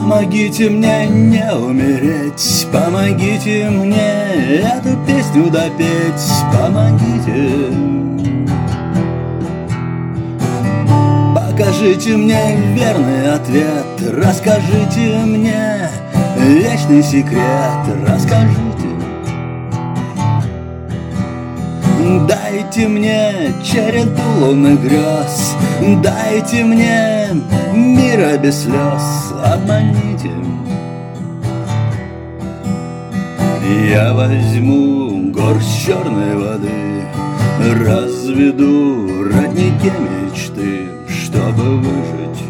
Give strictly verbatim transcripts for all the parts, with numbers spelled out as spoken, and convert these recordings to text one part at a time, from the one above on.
Помогите мне не умереть, помогите мне эту песню допеть, помогите. Покажите мне верный ответ, расскажите мне вечный секрет, расскажите. Дайте мне череду лунных грез, дайте мне мира без слез, обманите. Я возьму горсть черной воды, разведу родники мечты, чтобы выжить.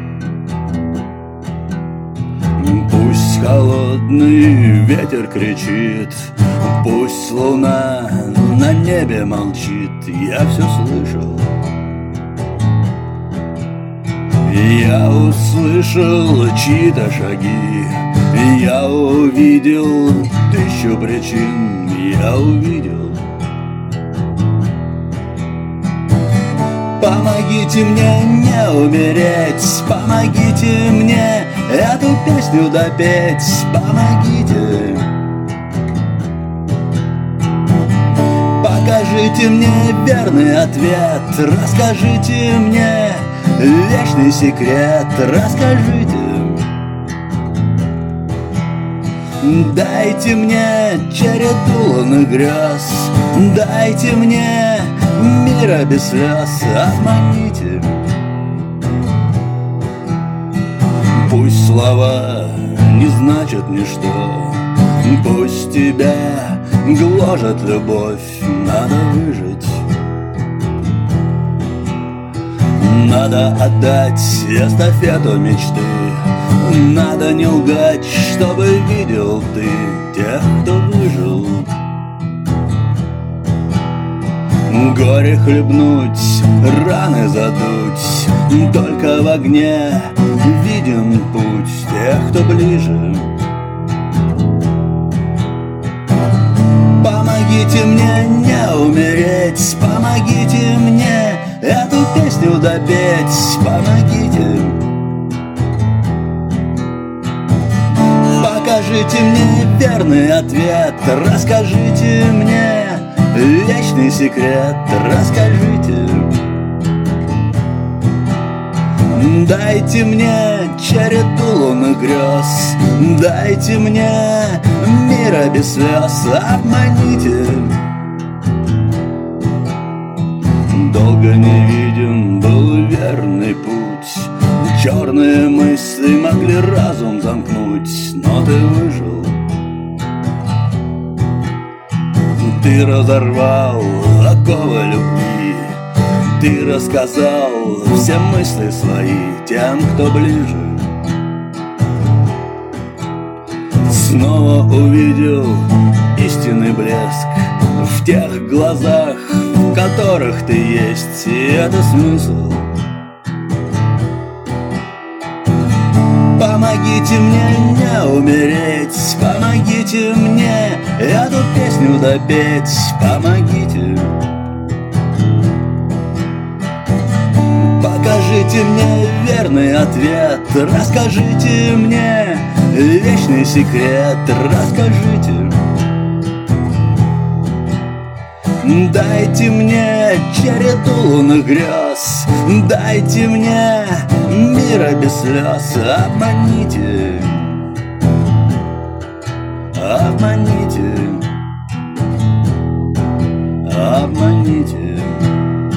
Пусть холодный ветер кричит, пусть луна на небе молчит, я все слышал. Я услышал чьи-то шаги, я увидел тысячу причин, я увидел. Помогите мне не умереть, помогите мне эту песню допеть, помогите. Покажите мне верный ответ, расскажите мне вечный секрет, расскажите. Дайте мне череду лунных грез, дайте мне мира без слез, обманите. Пусть слова не значат ничто, пусть тебя гложет любовь, надо выжить. Надо отдать эстафету мечты, надо не лгать, чтобы видел ты тех, кто выжил. Горе хлебнуть, раны задуть, только в огне виден путь тех, кто ближе. Помогите мне не умереть, помогите мне эту песню допеть, помогите. Покажите мне верный ответ, расскажите мне вечный секрет, расскажите. Дайте мне череду лунных грез, дайте мне мира без слез, обманите. Долго не виден был верный путь, черные мысли могли разум замкнуть, но ты выжил. Ты разорвал оковы любви, ты рассказал все мысли свои тем, кто ближе. Снова увидел истинный блеск в тех глазах, в которых ты есть, и это смысл. Помогите мне не умереть, помогите мне эту песню допеть, помогите. Покажите мне верный ответ, расскажите мне вечный секрет, расскажите. Дайте мне череду лунных грез, дайте мне мира без слез, обманите. Обманите. Обманите.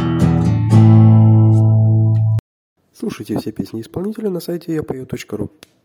Слушайте все песни исполнителя на сайте я пою точка ру.